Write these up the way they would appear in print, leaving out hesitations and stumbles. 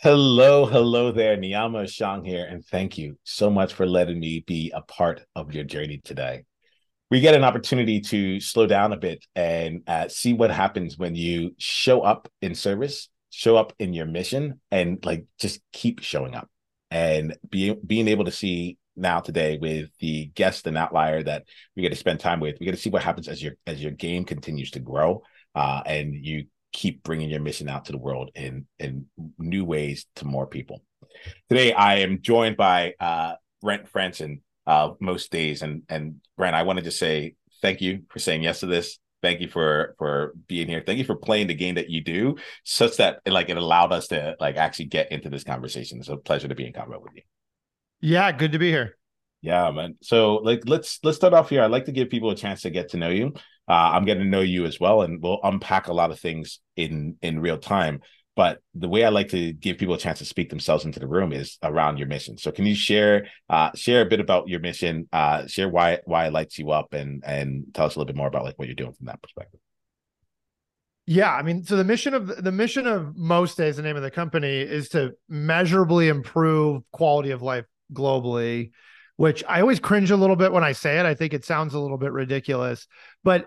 Hello there. Niyama Shang here, and thank you so much for letting me be a part of your journey today. We get an opportunity to slow down a bit and see what happens when you show up in service, show up in your mission, and like just keep showing up. And being able to see now today with the guest and outlier that we get to spend time with, we get to see what happens as your game continues to grow, and you keep bringing your mission out to the world in new ways to more people. Today, I am joined by Brent Franson most days, and Brent, I wanted to say thank you for saying yes to this. Thank you for being here. Thank you for playing the game that you do, such that it allowed us to like actually get into this conversation. It's a pleasure to be in combat with you. Yeah, good to be here. Yeah, man. So let's start off here. I'd like to give people a chance to get to know you. I'm getting to know you as well, and we'll unpack a lot of things in real time. But the way I like to give people a chance to speak themselves into the room is around your mission. So can you share a bit about your mission, share why it lights you up, and tell us a little bit more about like what you're doing from that perspective. Yeah, I mean, so the mission of Most Days, the name of the company, is to measurably improve quality of life globally, which I always cringe a little bit when I say it. I think it sounds a little bit ridiculous, but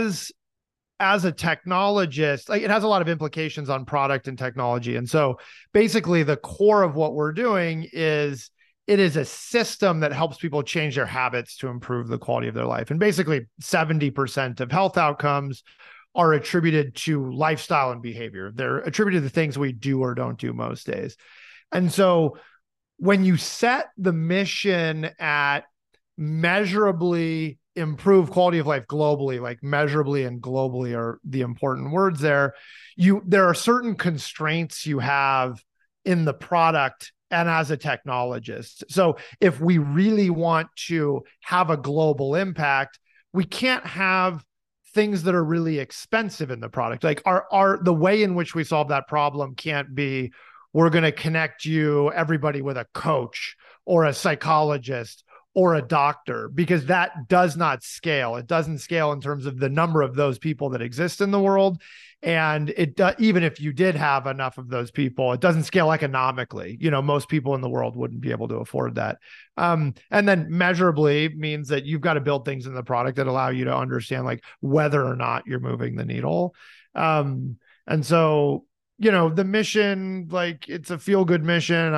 as a technologist, like it has a lot of implications on product and technology. And so basically the core of what we're doing is it is a system that helps people change their habits to improve the quality of their life. And basically 70% of health outcomes are attributed to lifestyle and behavior. They're attributed to things we do or don't do most days. And so when you set the mission at measurably improve quality of life globally, like measurably and globally are the important words there, there are certain constraints you have in the product and as a technologist. So if we really want to have a global impact, we can't have things that are really expensive in the product. Like our the way in which we solve that problem can't be we're going to connect everybody with a coach or a psychologist or a doctor, because that does not scale. It doesn't scale in terms of the number of those people that exist in the world. And even if you did have enough of those people, it doesn't scale economically. Most people in the world wouldn't be able to afford that. And then measurably means that you've got to build things in the product that allow you to understand like whether or not you're moving the needle. And so the mission, like it's a feel good mission.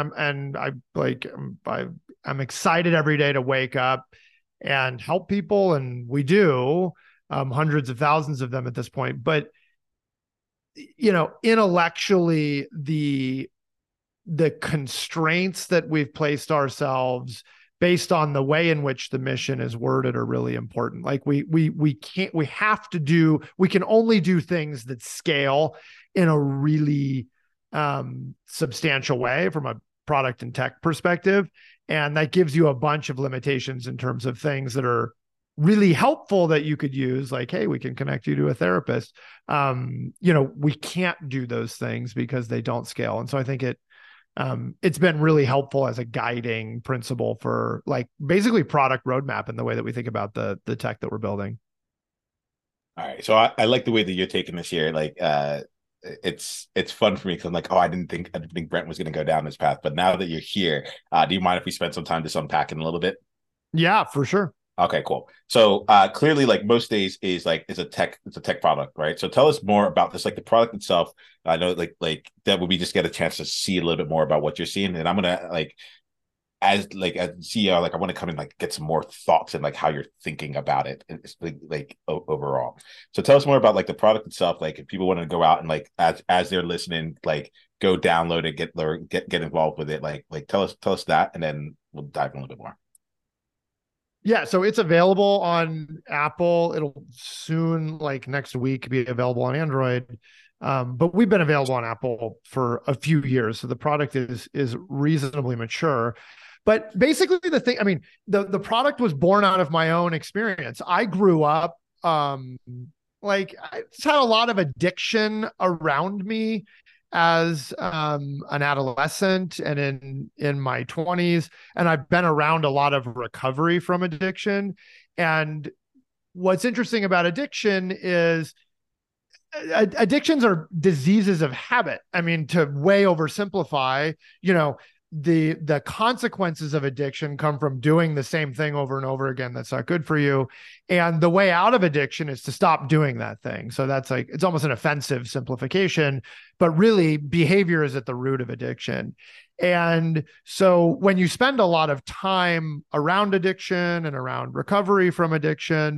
I'm excited every day to wake up and help people. And we do, hundreds of thousands of them at this point, but intellectually, the constraints that we've placed ourselves based on the way in which the mission is worded are really important. Like we can only do things that scale in a really substantial way from a product and tech perspective. And that gives you a bunch of limitations in terms of things that are really helpful that you could use, like, hey, we can connect you to a therapist. We can't do those things because they don't scale. And so I think it's been really helpful as a guiding principle for like basically product roadmap and the way that we think about the tech that we're building. All right, so I like the way that you're taking this here. It's fun for me because I'm like, oh, I didn't think Brent was going to go down this path, but now that you're here, do you mind if we spend some time just unpacking a little bit? Yeah, for sure. Okay, cool. So clearly, like most days is it's a tech product, right? So tell us more about this, like the product itself. I know like that would we just get a chance to see a little bit more about what you're seeing, and I'm gonna like as CEO, like I want to come and like get some more thoughts and like how you're thinking about it, and it's overall. So tell us more about like the product itself. Like if people want to go out and like as they're listening, like go download it, get involved with it. Like tell us that, and then we'll dive in a little bit more. Yeah, so it's available on Apple. It'll soon, like next week, be available on Android. But we've been available on Apple for a few years, so the product is reasonably mature. But basically, the thing, I mean, the product was born out of my own experience. I grew up, like I just had a lot of addiction around me as an adolescent and in my 20s, and I've been around a lot of recovery from addiction. And what's interesting about addiction is addictions are diseases of habit. I mean, to way oversimplify, the consequences of addiction come from doing the same thing over and over again that's not good for you, and the way out of addiction is to stop doing that thing. So that's like, it's almost an offensive simplification, but really behavior is at the root of addiction. And so when you spend a lot of time around addiction and around recovery from addiction,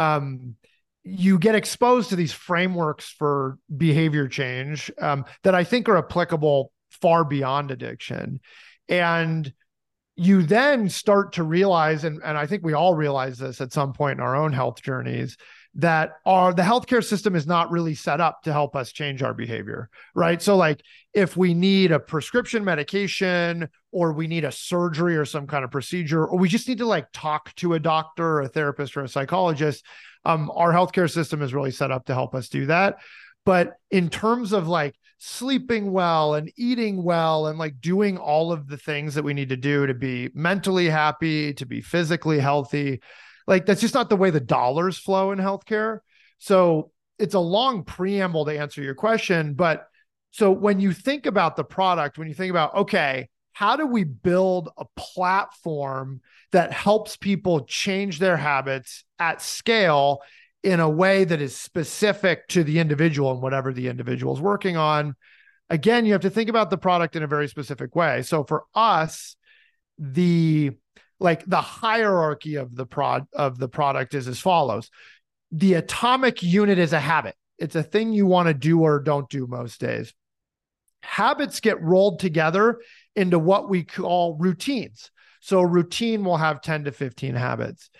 you get exposed to these frameworks for behavior change that I think are applicable far beyond addiction. And you then start to realize, and I think we all realize this at some point in our own health journeys, that the healthcare system is not really set up to help us change our behavior, right? So like if we need a prescription medication, or we need a surgery or some kind of procedure, or we just need to like talk to a doctor or a therapist or a psychologist, our healthcare system is really set up to help us do that. But in terms of like sleeping well and eating well and like doing all of the things that we need to do to be mentally happy, to be physically healthy, like that's just not the way the dollars flow in healthcare. So it's a long preamble to answer your question. But so when you think about the product, when you think about, okay, how do we build a platform that helps people change their habits at scale in a way that is specific to the individual and whatever the individual is working on? Again, you have to think about the product in a very specific way. So for us, the hierarchy of the product is as follows. The atomic unit is a habit. It's a thing you want to do or don't do most days. Habits get rolled together into what we call routines. So a routine will have 10 to 15 habits.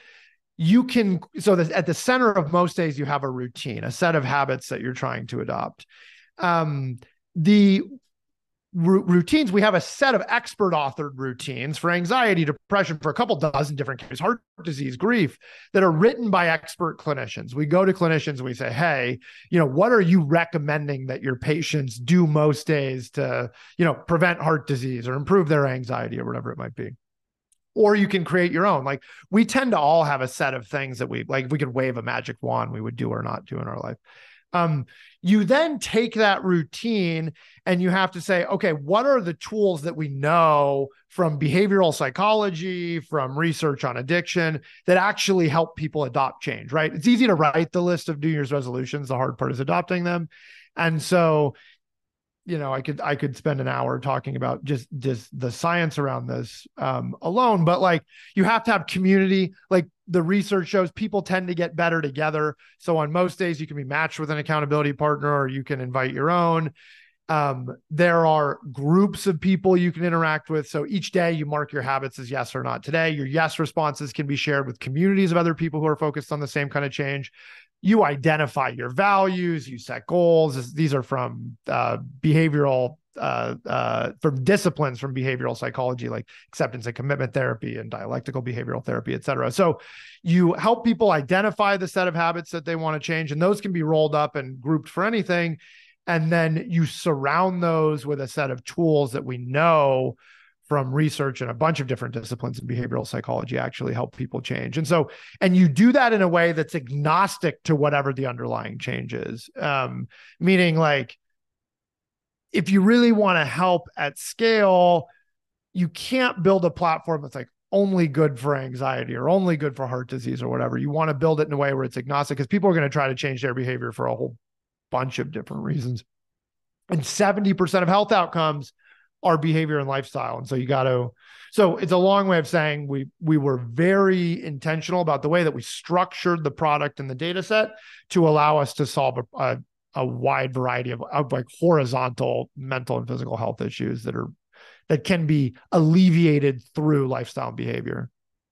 At the center of most days, you have a routine, a set of habits that you're trying to adopt. The routines, we have a set of expert authored routines for anxiety, depression, for a couple dozen different cases, heart disease, grief, that are written by expert clinicians. We go to clinicians and we say, hey, what are you recommending that your patients do most days to, prevent heart disease or improve their anxiety or whatever it might be? Or you can create your own. Like we tend to all have a set of things that we like, if we could wave a magic wand, we would do or not do in our life. You then take that routine and you have to say, okay, what are the tools that we know from behavioral psychology, from research on addiction that actually help people adopt change, right? It's easy to write the list of New Year's resolutions. The hard part is adopting them. And so, I could spend an hour talking about just the science around this alone, but like you have to have community. Like the research shows people tend to get better together. So on most days you can be matched with an accountability partner, or you can invite your own. There are groups of people you can interact with. So each day you mark your habits as yes or not today. Your yes responses can be shared with communities of other people who are focused on the same kind of change. You identify your values, you set goals. These are from behavioral, from disciplines from behavioral psychology, like acceptance and commitment therapy and dialectical behavioral therapy, et cetera. So you help people identify the set of habits that they want to change, and those can be rolled up and grouped for anything. And then you surround those with a set of tools that we know from research and a bunch of different disciplines in behavioral psychology actually help people change. And you do that in a way that's agnostic to whatever the underlying change is. Meaning like, if you really want to help at scale, you can't build a platform that's like only good for anxiety or only good for heart disease or whatever. You want to build it in a way where it's agnostic, because people are going to try to change their behavior for a whole bunch of different reasons. And 70% of health outcomes are behavior and lifestyle. And so so it's a long way of saying we were very intentional about the way that we structured the product and the data set to allow us to solve a wide variety of like horizontal mental and physical health issues that can be alleviated through lifestyle and behavior.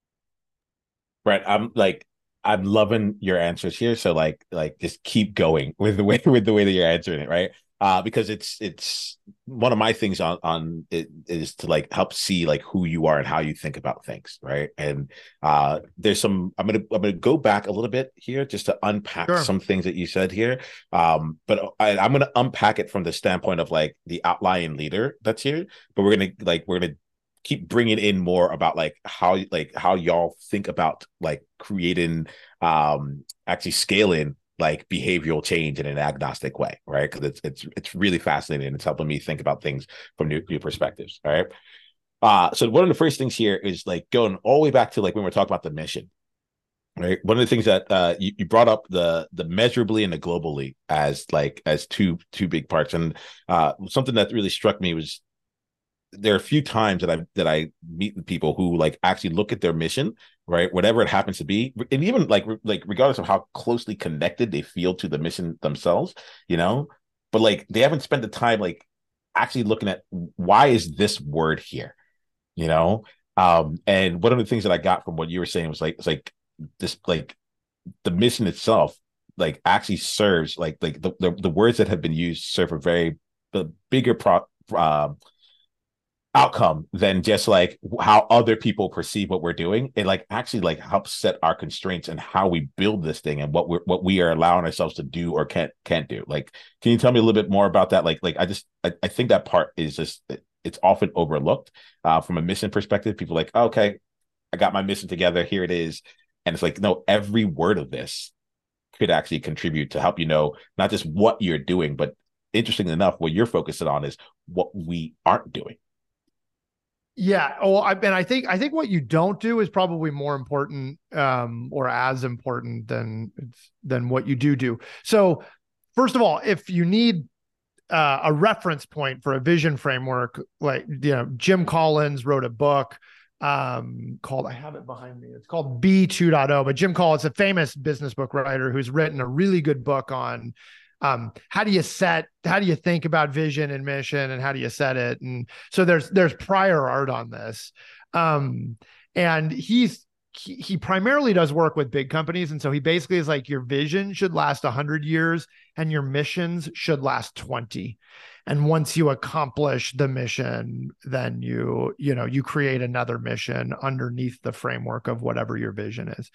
Right. I'm loving your answers here. So like just keep going with the way that you're answering it, right? Because it's one of my things on it is to like help see like who you are and how you think about things, right? And there's some I'm gonna go back a little bit here just to unpack some things that you said here. But I'm gonna unpack it from the standpoint of like the outlying leader that's here. But we're gonna keep bringing in more about how y'all think about like creating actually scaling like behavioral change in an agnostic way, right? Because it's really fascinating and it's helping me think about things from new perspectives. All right. So one of the first things here is like going all the way back to like when we're talking about the mission, right? One of the things that you brought up the measurably and the globally as like as two big parts, and something that really struck me was there are a few times that I meet with people who like actually look at their mission, right? Whatever it happens to be, and even like regardless of how closely connected they feel to the mission themselves, you know, but like they haven't spent the time like actually looking at why is this word here, you know? And one of the things that I got from what you were saying was like it's like this like the mission itself like actually serves like the words that have been used serve a very the bigger outcome than just like how other people perceive what we're doing. It like actually like helps set our constraints and how we build this thing and what we are allowing ourselves to do or can't do. Like, can you tell me a little bit more about that? Like I think that part is just it's often overlooked from a mission perspective. People are like, oh, okay, I got my mission together. Here it is. And it's like, no, every word of this could actually contribute to help you know not just what you're doing, but interestingly enough, what you're focusing on is what we aren't doing. Yeah. Oh, I think what you don't do is probably more important, or as important than what you do. So, first of all, if you need a reference point for a vision framework, like Jim Collins wrote a book called, I have it behind me. It's called B 2.0. But Jim Collins, a famous business book writer, who's written a really good book on how do you think about vision and mission, and how do you set it? And so there's prior art on this. And he primarily does work with big companies. And so he basically is like, your vision should last 100 years and your missions should last 20. And once you accomplish the mission, then you create another mission underneath the framework of whatever your vision is.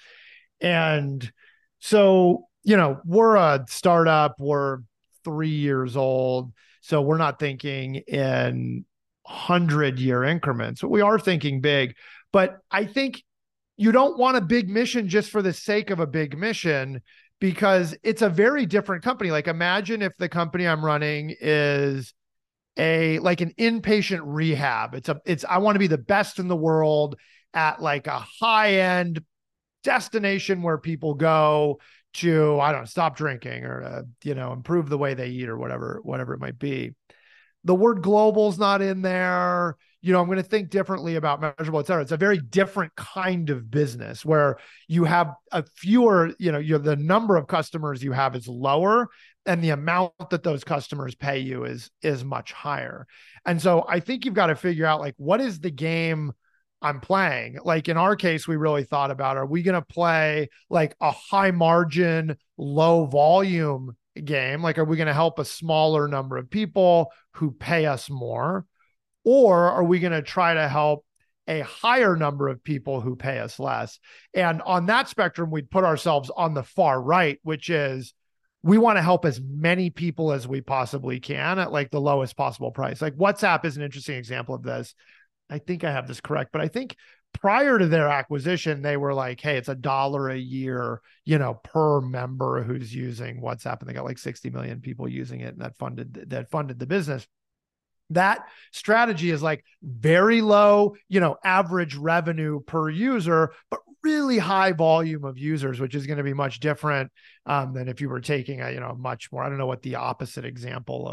And so, we're a startup, we're 3 years old. So we're not thinking in 100-year increments, but we are thinking big. But I think you don't want a big mission just for the sake of a big mission, because it's a very different company. Like, imagine if the company I'm running is like an inpatient rehab. I want to be the best in the world at like a high-end destination where people go to, I don't know, stop drinking or improve the way they eat or whatever it might be. The word global is not in there. I'm going to think differently about measurable, et cetera. It's a very different kind of business where you have a fewer, the number of customers you have is lower, and the amount that those customers pay you is much higher. And so I think you've got to figure out, like, what is the game I'm playing? Like, in our case, we really thought about, are we going to play like a high margin, low volume game? Like, are we going to help a smaller number of people who pay us more? Or are we going to try to help a higher number of people who pay us less? And on that spectrum, we'd put ourselves on the far right, which is we want to help as many people as we possibly can at like the lowest possible price. Like, WhatsApp is an interesting example of this. I think I have this correct, but I think prior to their acquisition, they were like, hey, it's $1 a year, per member who's using WhatsApp. And they got like 60 million people using it. And that funded the business. That strategy is like very low, average revenue per user, but really high volume of users, which is going to be much different than if you were taking a much more, I don't know what the opposite example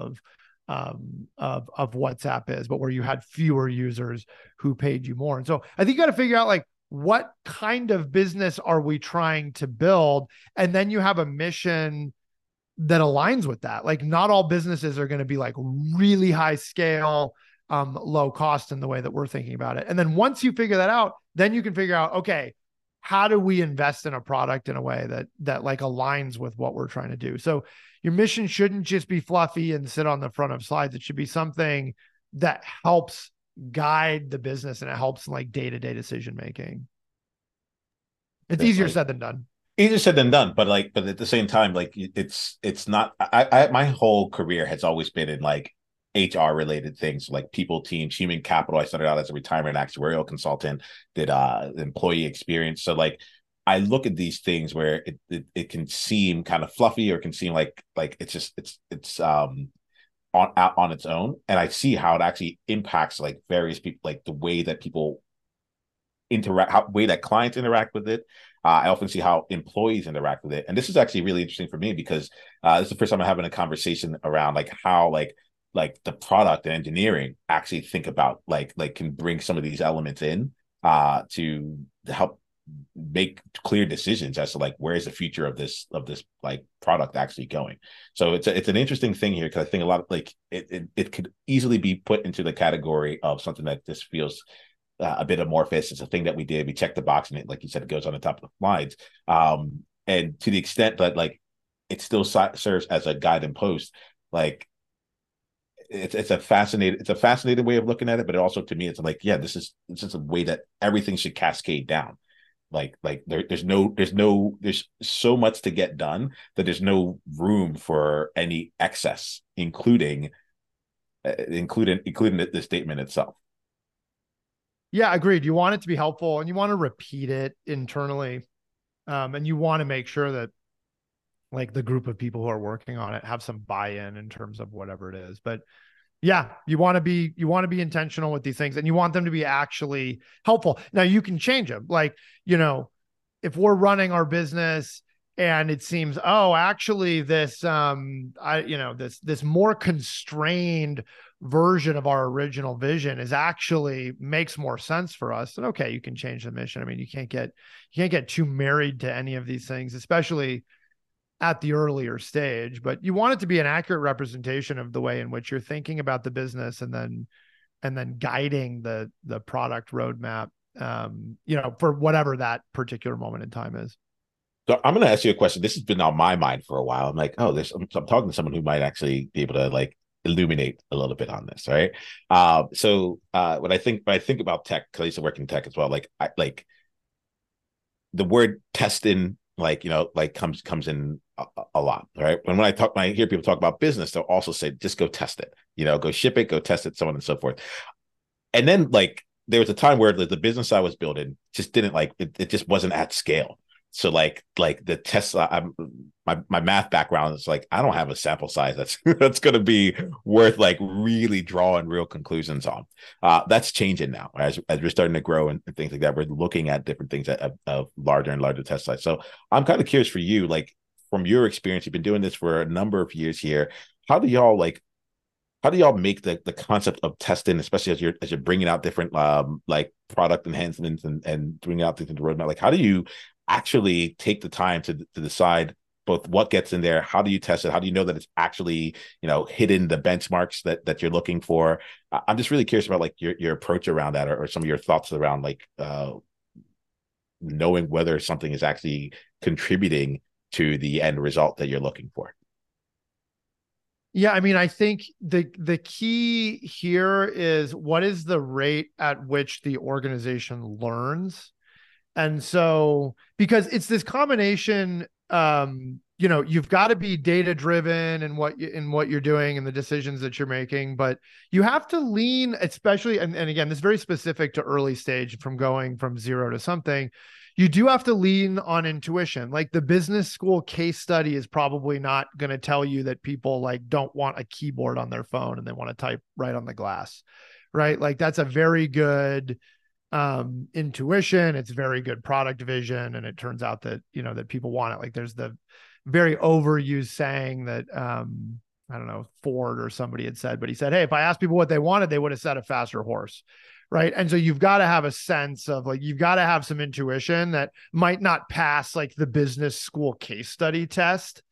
of WhatsApp is, but where you had fewer users who paid you more. And so I think you got to figure out, like, what kind of business are we trying to build? And then you have a mission that aligns with that. Like, not all businesses are going to be like really high scale, low cost in the way that we're thinking about it. And then once you figure that out, then you can figure out, okay, how do we invest in a product in a way that like aligns with what we're trying to do? So your mission shouldn't just be fluffy and sit on the front of slides. It should be something that helps guide the business and it helps in like day-to-day decision making. It's easier said than done. Easier said than done, but at the same time, like it's not. My whole career has always been in like HR related things, like people, teams, human capital. I started out as a retirement actuarial consultant, did employee experience. So like I look at these things where it can seem kind of fluffy, or it can seem like it's on its own, and I see how it actually impacts like various people, like the way that people interact, how way that clients interact with it. I often see how employees interact with it, and this is actually really interesting for me because this is the first time I'm having a conversation around like how like the product and engineering actually think about like can bring some of these elements in to help make clear decisions as to like where's the future of this like product actually going. So it's an interesting thing here, because I think a lot of like it could easily be put into the category of something that just feels a bit amorphous. It's a thing that we did. We checked the box, and it, like you said, it goes on the top of the slides. And to the extent that like it still serves as a guide and post, like it's a fascinating way of looking at it. But it also, to me, it's like, yeah, this is a way that everything should cascade down. There's so much to get done that there's no room for any excess, including the statement itself. Yeah, agreed. You want it to be helpful, and you want to repeat it internally. And you want to make sure that like the group of people who are working on it have some buy-in in terms of whatever it is. But yeah, you want to be intentional with these things, and you want them to be actually helpful. Now you can change them. Like, if we're running our business and it seems, oh, actually this, this more constrained version of our original vision is actually makes more sense for us, then okay, you can change the mission. I mean, you can't get too married to any of these things, especially at the earlier stage, but you want it to be an accurate representation of the way in which you're thinking about the business, and then guiding the product roadmap, for whatever that particular moment in time is. So I'm going to ask you a question. This has been on my mind for a while. I'm like, oh, I'm talking to someone who might actually be able to like illuminate a little bit on this, right? When I think about tech, because I used to work in tech as well, like the word testing, like comes in a lot, right? When I hear people talk about business, they'll also say, just go test it, go ship it, go test it, so on and so forth. And then like there was a time where the business I was building just didn't like it just wasn't at scale. So like the tests, my math background is like, I don't have a sample size that's going to be worth like really drawing real conclusions on. That's changing now as we're starting to grow and things like that. We're looking at different things of larger and larger test size. So I'm kind of curious for you, like from your experience, you've been doing this for a number of years here. How do y'all make the concept of testing, especially as you're bringing out different like product enhancements and bringing out things into the roadmap? Like, how do you actually take the time to decide both what gets in there? How do you test it? How do you know that it's actually hitting the benchmarks that you're looking for? I'm just really curious about like your approach around that, or some of your thoughts around like knowing whether something is actually contributing to the end result that you're looking for. Yeah, I mean, I think the key here is, what is the rate at which the organization learns? And so, because it's this combination, you've got to be data driven in what you're doing and the decisions that you're making, but you have to lean, especially, and again, this is very specific to early stage, from going from zero to something. You do have to lean on intuition. Like the business school case study is probably not going to tell you that people like don't want a keyboard on their phone and they want to type right on the glass, right? Like that's a very good intuition. It's very good product vision. And it turns out that, that people want it. Like there's the very overused saying that, I don't know, Ford or somebody had said, but he said, hey, if I asked people what they wanted, they would have said a faster horse. Right. And so you've got to have a sense of like, you've got to have some intuition that might not pass like the business school case study test,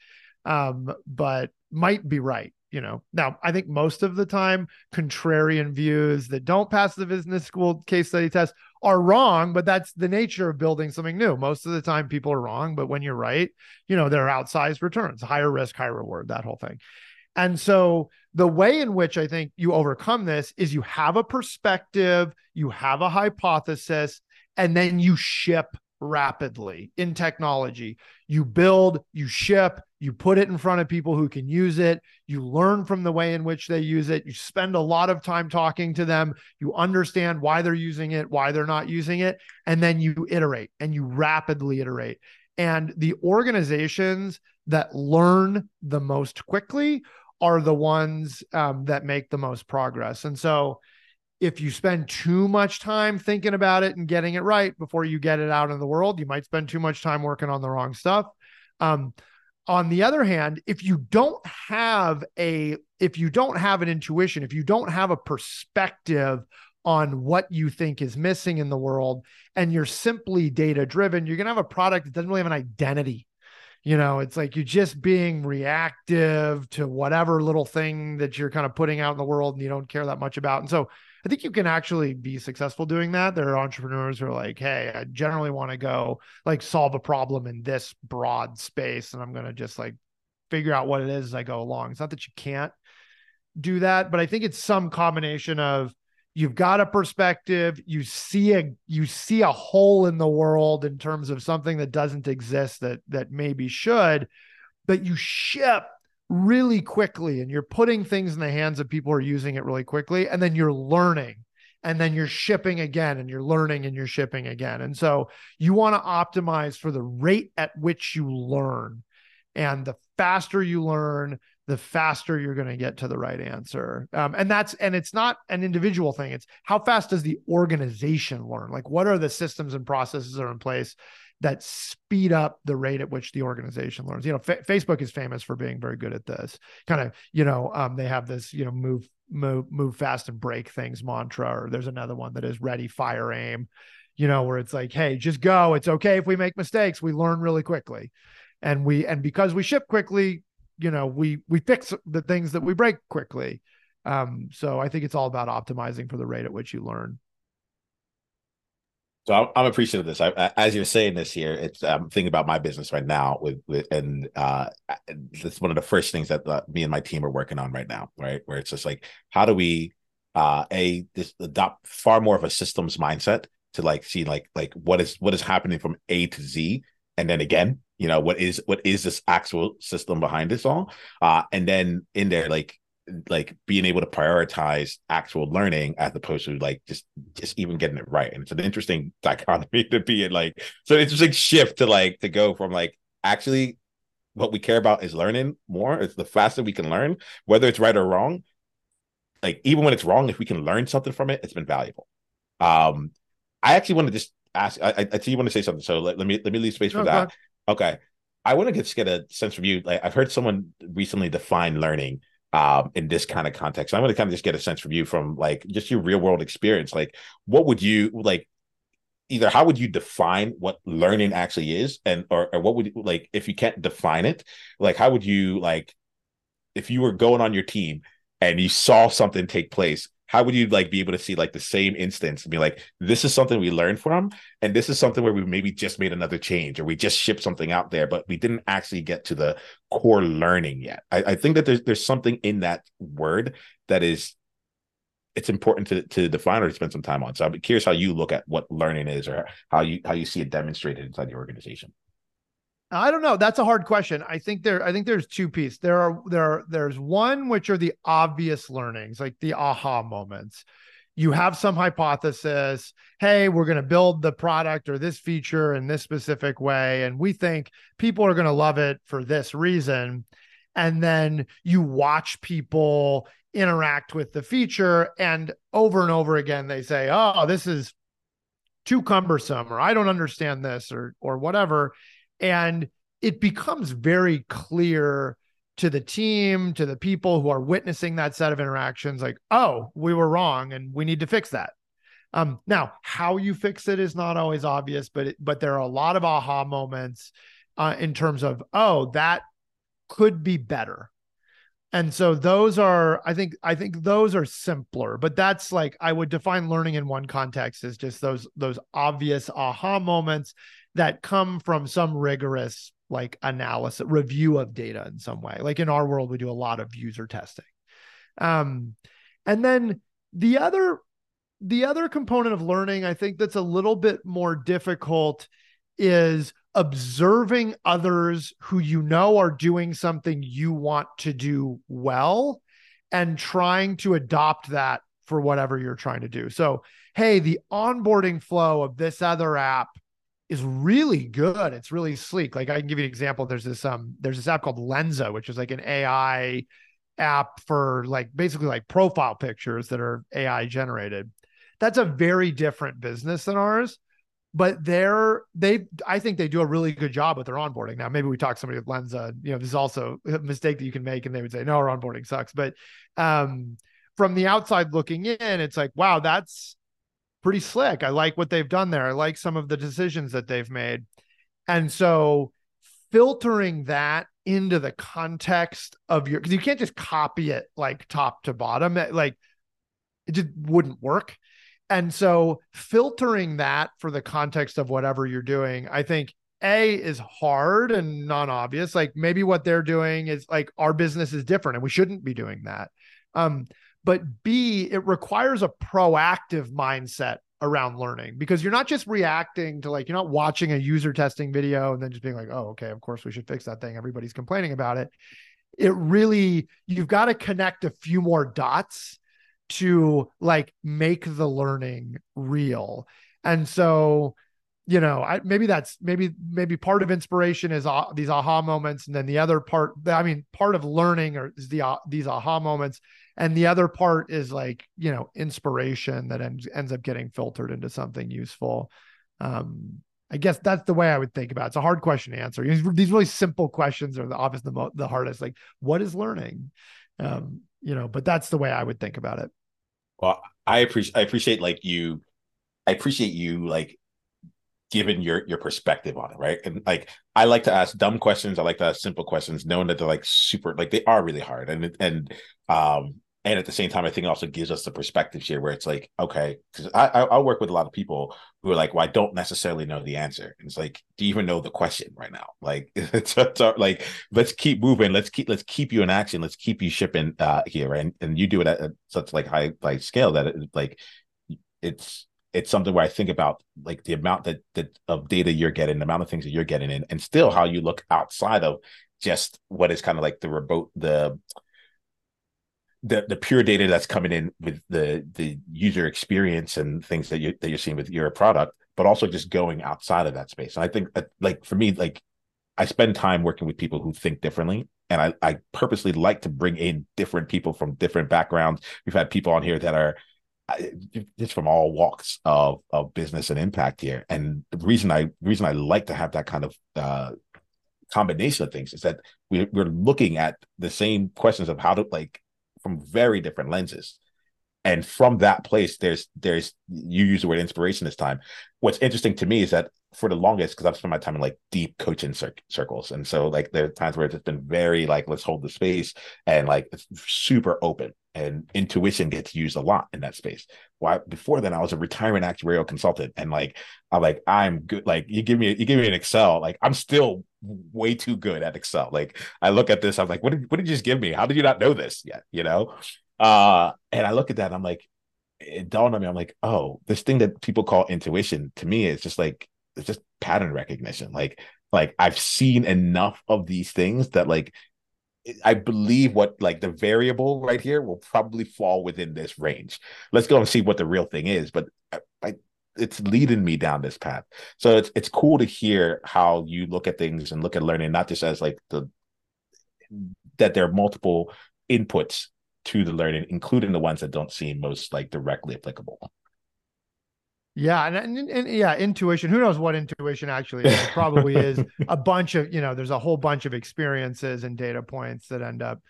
but might be right. Now I think most of the time contrarian views that don't pass the business school case study test are wrong, but that's the nature of building something new. Most of the time people are wrong, but when you're right, there are outsized returns, higher risk, higher reward, that whole thing. And so the way in which I think you overcome this is you have a perspective, you have a hypothesis, and then you ship rapidly in technology. You build, you ship, you put it in front of people who can use it, you learn from the way in which they use it, you spend a lot of time talking to them, you understand why they're using it, why they're not using it, and then you iterate and you rapidly iterate. And the organizations that learn the most quickly are the ones that make the most progress. And so if you spend too much time thinking about it and getting it right before you get it out in the world, you might spend too much time working on the wrong stuff. On the other hand, if you don't have an intuition, if you don't have a perspective on what you think is missing in the world, and you're simply data driven, you're going to have a product that doesn't really have an identity. It's like you're just being reactive to whatever little thing that you're kind of putting out in the world and you don't care that much about. And so I think you can actually be successful doing that. There are entrepreneurs who are like, hey, I generally want to go like solve a problem in this broad space, and I'm going to just like figure out what it is as I go along. It's not that you can't do that, but I think it's some combination of you've got a perspective, you see a hole in the world in terms of something that doesn't exist that maybe should, but you ship really quickly and you're putting things in the hands of people who are using it really quickly, and then you're learning, and then you're shipping again, and you're learning, and you're shipping again. And so you want to optimize for the rate at which you learn. And the faster you learn, the faster you're going to get to the right answer. And it's not an individual thing. It's how fast does the organization learn? Like, what are the systems and processes that are in place that speed up the rate at which the organization learns? Facebook is famous for being very good at this kind of, they have this, move fast and break things mantra, or there's another one that is ready, fire, aim, where it's like, hey, just go. It's okay if we make mistakes. We learn really quickly. And because we ship quickly, we fix the things that we break quickly. So I think it's all about optimizing for the rate at which you learn. So I'm appreciative of this. As you're saying this here, I'm thinking about my business right now and it's one of the first things that me and my team are working on right now, right? Where it's just like, how do we adopt far more of a systems mindset to like see like what is happening from A to Z, and then again, what is this actual system behind this all, and then in there like being able to prioritize actual learning as opposed to like just even getting it right. And it's an interesting dichotomy to be in, like, so it's just a shift to go from like actually what we care about is learning more. It's the faster we can learn, whether it's right or wrong. Like even when it's wrong, if we can learn something from it, it's been valuable. I actually want to just ask, I see you want to say something. So let me leave space for that. Okay. I want to just get a sense from you. Like I've heard someone recently define learning in this kind of context. I'm going to kind of just get a sense from you from like just your real world experience. Like what would you like, either how would you define what learning actually is, and or what would like, if you can't define it, like how would you, like if you were going on your team and you saw something take place, how would you like be able to see like the same instance and be like, this is something we learned from, and this is something where we maybe just made another change, or we just shipped something out there, but we didn't actually get to the core learning yet. I think that there's something in that word that is, it's important to define or to spend some time on. So I'm curious how you look at what learning is, or how you see it demonstrated inside your organization. I don't know. That's a hard question. I think there's two pieces. There's one, which are the obvious learnings, like the aha moments. You have some hypothesis. Hey, we're going to build the product or this feature in this specific way, and we think people are going to love it for this reason. And then you watch people interact with the feature, and over again, they say, oh, this is too cumbersome, or I don't understand this, or whatever. And it becomes very clear to the team, to the people who are witnessing that set of interactions, like, oh, we were wrong and we need to fix that. Now, how you fix it is not always obvious, but there are a lot of aha moments in terms of, oh, that could be better. And so those are, I think those are simpler, but that's like, I would define learning in one context as just those obvious aha moments that come from some rigorous like analysis, review of data in some way. Like in our world, we do a lot of user testing. And then the other component of learning, I think that's a little bit more difficult, is observing others who you know are doing something you want to do well and trying to adopt that for whatever you're trying to do. So, hey, the onboarding flow of this other app is really good. It's really sleek. Like, I can give you an example. There's this app called Lensa, which is like an AI app for like basically like profile pictures that are AI generated. That's a very different business than ours, but I think they do a really good job with their onboarding. Now, maybe we talk to somebody with Lensa, this is also a mistake that you can make, and they would say, no, our onboarding sucks. But from the outside looking in, it's like, wow, that's pretty slick. I like what they've done there. I like some of the decisions that they've made. And so filtering that into the context of because you can't just copy it like top to bottom, like it just wouldn't work. And so filtering that for the context of whatever you're doing, I think is hard and non-obvious. Like maybe what they're doing is like our business is different and we shouldn't be doing that. But B, it requires a proactive mindset around learning, because you're not just reacting to, like, you're not watching a user testing video and then just being like, oh, okay, of course we should fix that thing. Everybody's complaining about it. You've got to connect a few more dots to like make the learning real. And so, maybe part of inspiration is these aha moments. And then the other part, part of learning is these aha moments. And the other part is like, inspiration that ends up getting filtered into something useful. I guess that's the way I would think about it. It's a hard question to answer. These really simple questions are obviously the hardest. Like, what is learning? But that's the way I would think about it. Well, I appreciate you like giving your perspective on it, right? And like, I like to ask dumb questions. I like to ask simple questions, knowing that they're like super, like they are really hard. And at the same time, I think it also gives us the perspective here where it's like, okay, because I work with a lot of people who are like, well, I don't necessarily know the answer. And it's like, do you even know the question right now? Like, it's like, let's keep moving. Let's keep you in action. Let's keep you shipping here. And you do it at such like high scale that it's something where I think about like the amount that of data you're getting, the amount of things that you're getting in, and still how you look outside of just what is kind of like the pure data that's coming in with the user experience and things that you're seeing with your product, but also just going outside of that space. And I think like for me, like I spend time working with people who think differently, and I purposely like to bring in different people from different backgrounds. We've had people on here that are just from all walks of business and impact here. And the reason I like to have that kind of combination of things is that we're looking at the same questions of how to, like, from very different lenses. And from that place, there's you use the word inspiration this time. What's interesting to me is that for the longest, because I've spent my time in like deep coaching circles, and so like there are times where it's just been very like, let's hold the space, and like it's super open, and intuition gets used a lot in that space. Why? Before then, I was a retiring actuarial consultant, and I'm good. Like you give me an Excel, like I'm still way too good at Excel. Like I look at this, I'm like, what did you just give me? How did you not know this yet? And I look at that and I'm like, it dawned on me, I'm like, oh, this thing that people call intuition, to me, it's just pattern recognition. Like I've seen enough of these things that like I believe what like the variable right here will probably fall within this range. Let's go and see what the real thing is. But it's leading me down this path. So it's cool to hear how you look at things and look at learning, not just as like that there are multiple inputs to the learning, including the ones that don't seem most like directly applicable. Yeah. And yeah, intuition, who knows what intuition actually is? It probably is a bunch of, there's a whole bunch of experiences and data points that end up,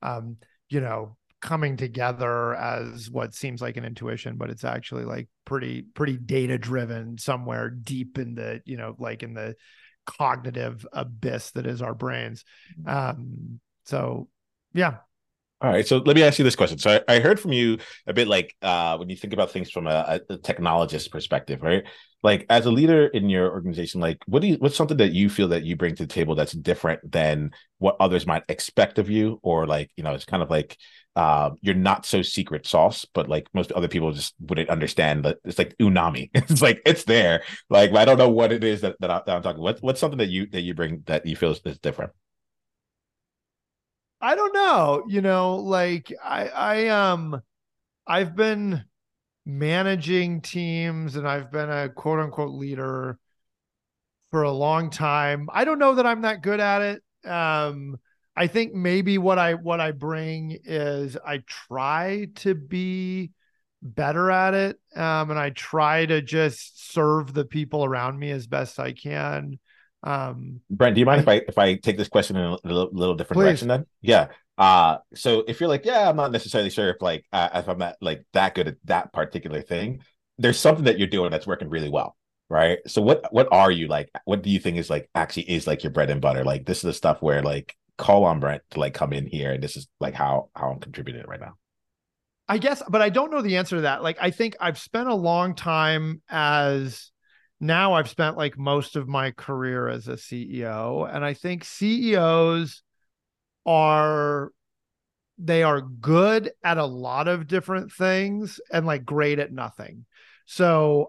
coming together as what seems like an intuition, but it's actually like pretty data driven somewhere deep in the, like in the cognitive abyss that is our brains. So yeah. All right. So let me ask you this question. So I heard from you a bit like when you think about things from a technologist perspective, right? Like as a leader in your organization, like what's something that you feel that you bring to the table that's different than what others might expect of you? Or like, it's kind of like you're not so secret sauce, but like most other people just wouldn't understand that it's like unami. It's like it's there. Like I don't know what it is that I'm talking. What's something that you bring that you feel is different? I don't know, like I've been managing teams and I've been a quote unquote leader for a long time. I don't know that I'm that good at it. I think maybe what I bring is I try to be better at it. And I try to just serve the people around me as best I can. Brent, do you mind I if I take this question in a little different Please. direction then? Yeah. So if you're like, yeah, I'm not necessarily sure if I'm not like that good at that particular thing, there's something that you're doing that's working really well, right? So what are you like? What do you think is like actually is like your bread and butter? Like this is the stuff where like call on Brent to like come in here, and this is like how I'm contributing right now. I guess, but I don't know the answer to that. Like, I think I've spent a long time as now I've spent like most of my career as a CEO. And I think CEOs are, they are good at a lot of different things and like great at nothing. So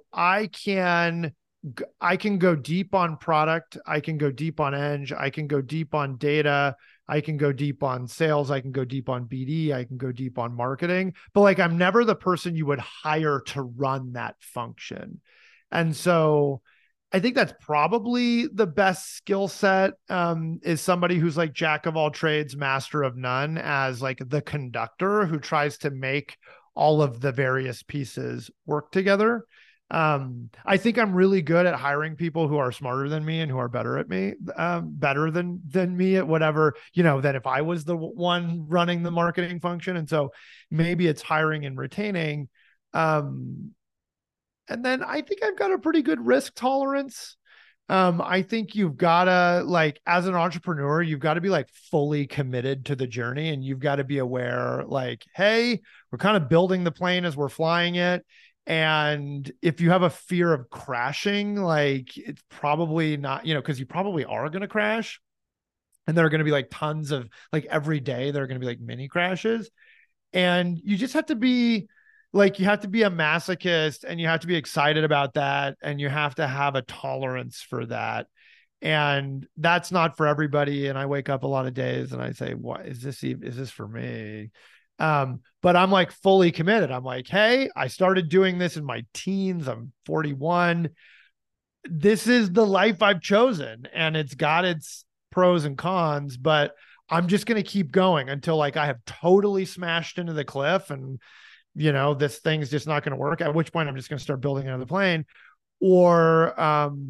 I can go deep on product. I can go deep on eng. I can go deep on data. I can go deep on sales. I can go deep on BD. I can go deep on marketing. But like, I'm never the person you would hire to run that function. And so I think that's probably the best skill set, is somebody who's like jack of all trades, master of none, as like the conductor who tries to make all of the various pieces work together. I think I'm really good at hiring people who are smarter than me and who are better at me, better than me at whatever, than if I was the one running the marketing function. And so maybe it's hiring and retaining. Um, and then I think I've got a pretty good risk tolerance. I think you've got to, like, as an entrepreneur, you've got to be like fully committed to the journey, and you've got to be aware, like, hey, we're kind of building the plane as we're flying it. And if you have a fear of crashing, like, it's probably not, because you probably are going to crash. And there are going to be like tons of, like, every day, there are going to be like mini crashes. And you just have to be like, you have to be a masochist and you have to be excited about that. And you have to have a tolerance for that. And that's not for everybody. And I wake up a lot of days and I say, what is this? Is this for me? But I'm like fully committed. I'm like, hey, I started doing this in my teens. I'm 41. This is the life I've chosen, and it's got its pros and cons, but I'm just going to keep going until like I have totally smashed into the cliff and, this thing's just not going to work. At which point I'm just going to start building another plane, or,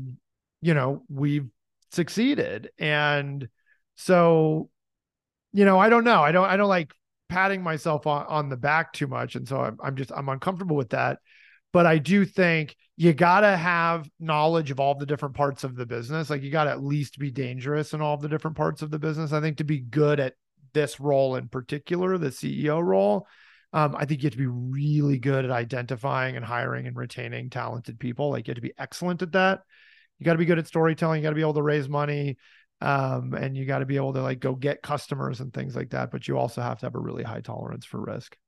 we've succeeded. And so, I don't know. I don't like patting myself on the back too much. And so I'm uncomfortable with that. But I do think you got to have knowledge of all the different parts of the business. Like, you got to at least be dangerous in all the different parts of the business. I think to be good at this role in particular, the CEO role, I think you have to be really good at identifying and hiring and retaining talented people. Like, you have to be excellent at that. You got to be good at storytelling. You got to be able to raise money. And you got to be able to like go get customers and things like that. But you also have to have a really high tolerance for risk.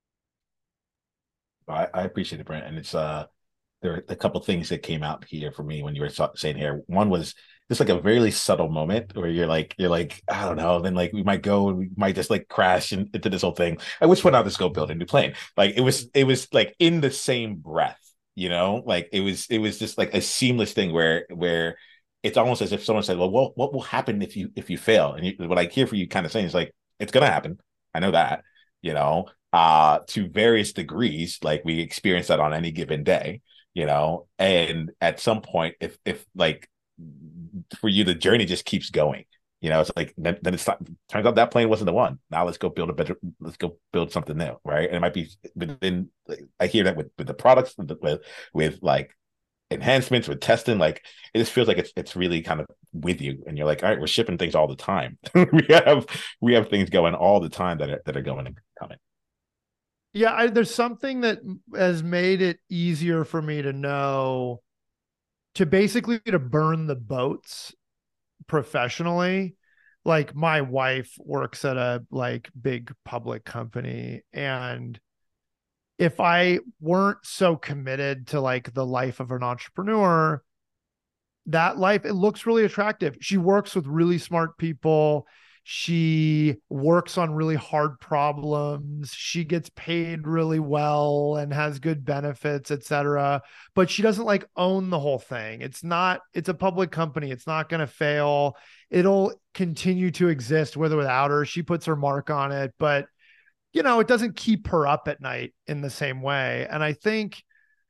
I appreciate it, Brent, and it's there are a couple things that came out here for me when you were saying here. One was just like a very subtle moment where you're like I don't know, then like we might go and we might just like crash into this whole thing. At which point I'll just go build a new plane. Like it was like in the same breath, like it was just like a seamless thing where it's almost as if someone said, well, what will happen if you fail? And what I hear for you kind of saying is like it's gonna happen. I know that, to various degrees, like we experience that on any given day, and at some point if like for you the journey just keeps going, it's like then it's not, turns out that plane wasn't the one. Now let's go build something new, right? And it might be within, I hear that with the products, with like enhancements, with testing, like it just feels like it's really kind of with you, and you're like, all right, we're shipping things all the time. we have things going all the time that are going and coming. Yeah, there's something that has made it easier for me to know, to basically to burn the boats professionally. like my wife works at a like big public company, and if I weren't so committed to like the life of an entrepreneur, that life, it looks really attractive. She works with really smart people. She works on really hard problems. She gets paid really well and has good benefits, etc. But she doesn't like own the whole thing. It's a public company. It's not going to fail. It'll continue to exist with or without her. She puts her mark on it, but it doesn't keep her up at night in the same way. And I think,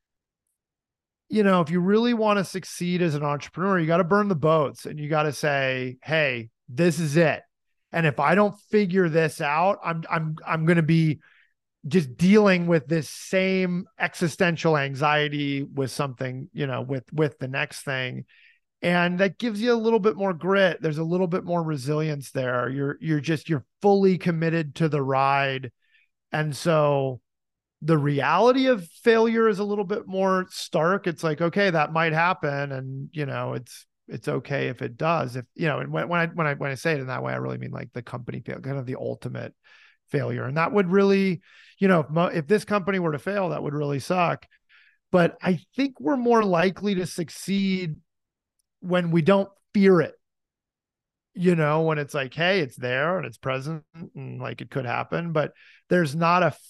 if you really want to succeed as an entrepreneur, you got to burn the boats and you got to say, hey, this is it. And if I don't figure this out, I'm going to be just dealing with this same existential anxiety with something, with the next thing. And that gives you a little bit more grit. There's a little bit more resilience there. You're fully committed to the ride. And so the reality of failure is a little bit more stark. It's like, okay, that might happen. And, it's okay if it does. If, and when I say it in that way, I really mean like the company fail, kind of the ultimate failure. And that would really, if this company were to fail, that would really suck. But I think we're more likely to succeed when we don't fear it. When it's like, hey, it's there and it's present and like it could happen, but there's not a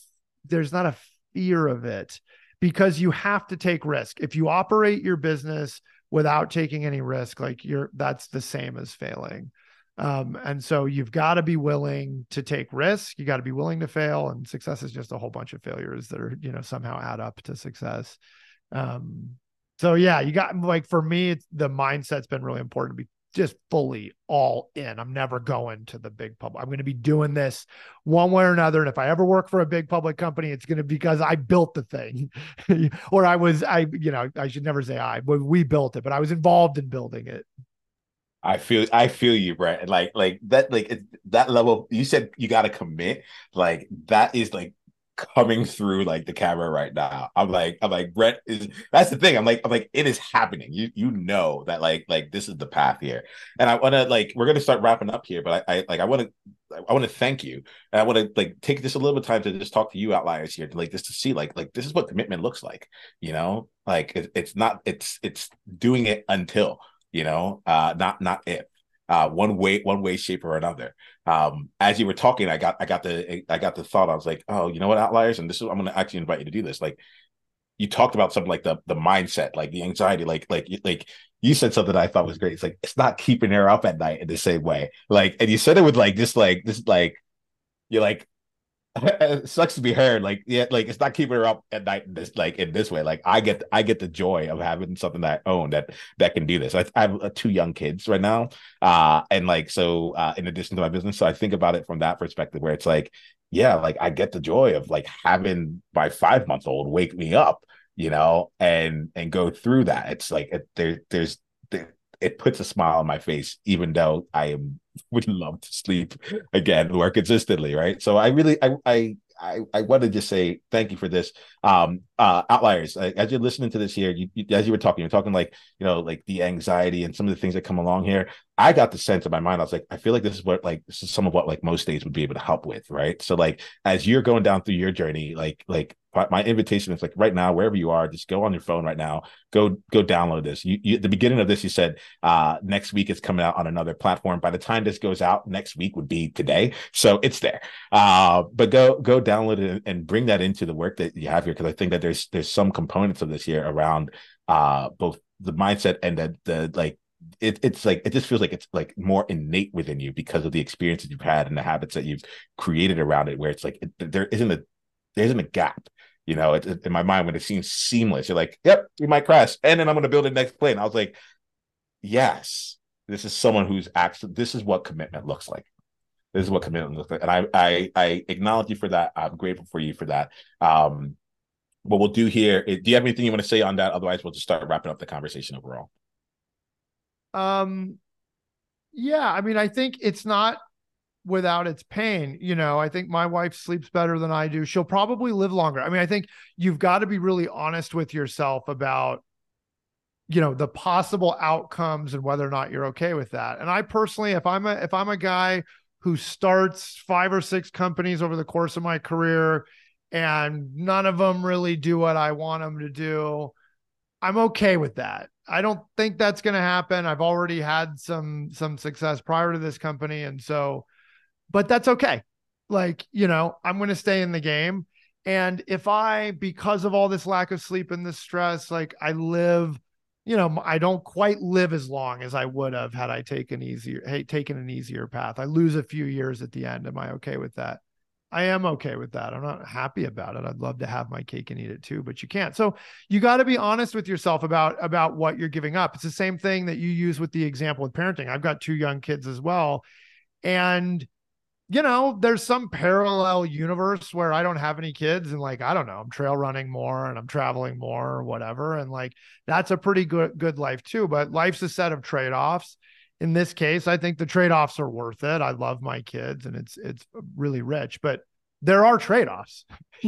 fear of it, because you have to take risk. If you operate your business without taking any risk, like that's the same as failing. And so you've got to be willing to take risk. You got to be willing to fail, and success is just a whole bunch of failures that are, somehow add up to success. So yeah, you got, like, for me, the mindset's been really important to be just fully all in. I'm never going to the big public. I'm going to be doing this one way or another. And if I ever work for a big public company, it's going to be because I built the thing or I should never say but we built it, but I was involved in building it. I feel you, Brett. Like that, like that level. You said you got to commit. Like that is like coming through like the camera right now. I'm like, Brett is. That's the thing. I'm like, it is happening. You know that like this is the path here. And I want to like, we're gonna start wrapping up here, but I want to thank you, and I want to like take just a little bit of time to just talk to you outliers here, to like just to see like this is what commitment looks like. Like it's not it's doing it until. Not if. One way, shape, or another. As you were talking, I got the thought. I was like, oh, you know what, outliers, and this is, I'm going to actually invite you to do this. Like, you talked about something like the mindset, like the anxiety, like you said something that I thought was great. It's like, it's not keeping her up at night in the same way. Like, and you said it with like this, you're like, it sucks to be heard. Like, yeah, like it's not keeping her up at night in this way. Like I get the joy of having something that I own that can do this. I have two young kids right now. And like, so in addition to my business, so I think about it from that perspective, where it's like, yeah, like I get the joy of like having my 5-month-old wake me up, and go through that. It's like it puts a smile on my face, even though would love to sleep again more consistently, right? So I really I want to just say thank you for this. Outliers, as you're listening to this here, as you were talking, you're talking like, like the anxiety and some of the things that come along here. I got the sense in my mind, I was like, I feel like this is some of what like most states would be able to help with, right? So like as you're going down through your journey, like my invitation is like right now, wherever you are, just go on your phone right now, go download this. You at the beginning of this, you said next week it's coming out on another platform. By the time this goes out, next week would be today, so it's there. But go download it and bring that into the work that you have here, because I think that there's some components of this here around both the mindset and the like. It's like, it just feels like it's like more innate within you because of the experiences you've had and the habits that you've created around it, where it's like there isn't a gap. In my mind, when it seems seamless, you're like, yep, we might crash, and then I'm going to build the next plane. I was like, yes, this is someone who's actually, this is what commitment looks like. This is what commitment looks like. And I acknowledge you for that. I'm grateful for you for that. What we'll do here is, do you have anything you want to say on that? Otherwise, we'll just start wrapping up the conversation overall. Yeah, I mean, I think it's not without its pain. I think my wife sleeps better than I do. She'll probably live longer. I mean, I think you've got to be really honest with yourself about the possible outcomes and whether or not you're okay with that. And I personally, if I'm a guy who starts 5 or 6 companies over the course of my career and none of them really do what I want them to do, I'm okay with that. I don't think that's going to happen. I've already had some success prior to this company. And so, but that's okay. Like, I'm going to stay in the game. And if because of all this lack of sleep and this stress, like I live, I don't quite live as long as I would have had I taken an easier path. I lose a few years at the end. Am I okay with that? I am okay with that. I'm not happy about it. I'd love to have my cake and eat it too, but you can't. So you got to be honest with yourself about what you're giving up. It's the same thing that you use with the example with parenting. I've got 2 young kids as well. And, there's some parallel universe where I don't have any kids and like, I don't know, I'm trail running more and I'm traveling more or whatever. And like, that's a pretty good life too, but life's a set of trade-offs. In this case, I think the trade-offs are worth it. I love my kids and it's really rich, but there are trade-offs,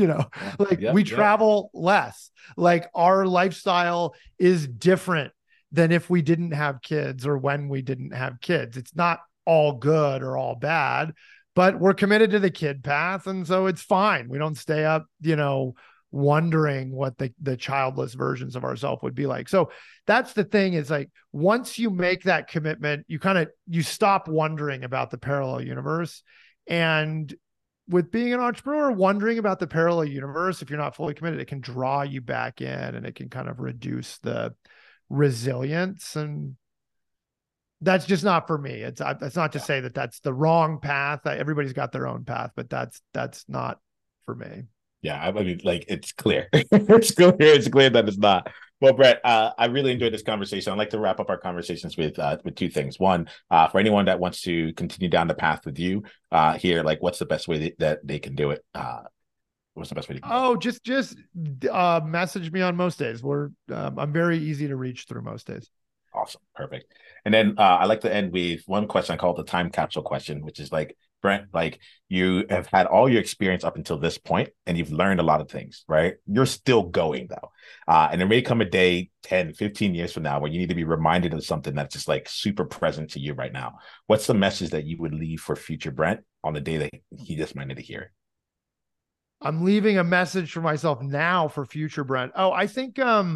we travel less. Like our lifestyle is different than if we didn't have kids or when we didn't have kids. It's not all good or all bad, but we're committed to the kid path. And so it's fine. We don't stay up, wondering what the childless versions of ourselves would be like. So that's the thing, is like, once you make that commitment, you stop wondering about the parallel universe. And with being an entrepreneur, wondering about the parallel universe, if you're not fully committed, it can draw you back in and it can kind of reduce the resilience. And that's just not for me. It's not to say that that's the wrong path. Everybody's got their own path, but that's not for me. Yeah, I mean, like, it's clear. It's clear that it's not. Well, Brett, I really enjoyed this conversation. I'd like to wrap up our conversations with 2 things. One, for anyone that wants to continue down the path with you here, like, what's the best way that they can do it? What's the best way to do it? Just message me on most days. I'm very easy to reach through most days. Awesome. Perfect. And then I like to end with one question I call it the time capsule question, which is like, Brent, like, you have had all your experience up until this point and you've learned a lot of things, right? You're still going though. And there may come a day 10, 15 years from now where you need to be reminded of something that's just like super present to you right now. What's the message that you would leave for future Brent on the day that he just might need to hear it? I'm leaving a message for myself now for future Brent. Oh, I think,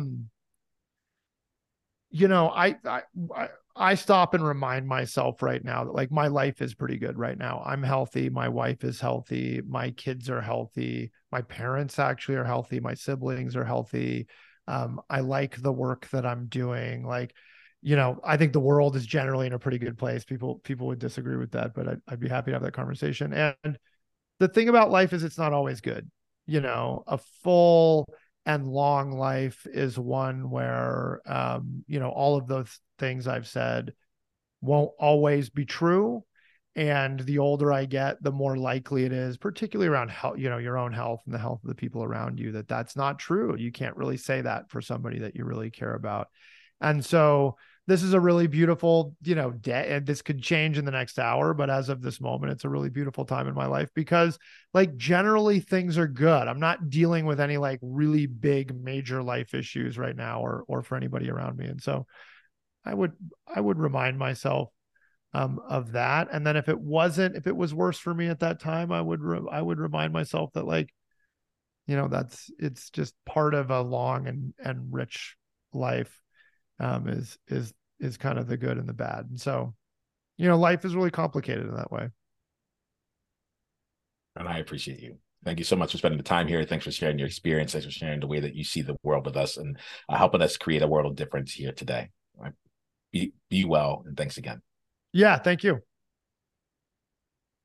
I stop and remind myself right now that like my life is pretty good right now. I'm healthy. My wife is healthy. My kids are healthy. My parents actually are healthy. My siblings are healthy. I like the work that I'm doing. Like, I think the world is generally in a pretty good place. People would disagree with that, but I'd be happy to have that conversation. And the thing about life is it's not always good. A full and long life is one where, all of those things I've said won't always be true. And the older I get, the more likely it is, particularly around health, your own health and the health of the people around you, that that's not true. You can't really say that for somebody that you really care about. And so this is a really beautiful, day, and this could change in the next hour, but as of this moment, it's a really beautiful time in my life because like generally things are good. I'm not dealing with any like really big major life issues right now or for anybody around me. And so I would remind myself of that. And then if it was worse for me at that time, I would remind myself that like, it's just part of a long and rich life. Is kind of the good and the bad. And so, life is really complicated in that way. And I appreciate you. Thank you so much for spending the time here. Thanks for sharing your experience. Thanks for sharing the way that you see the world with us and helping us create a world of difference here today. Be well. And thanks again. Yeah. Thank you.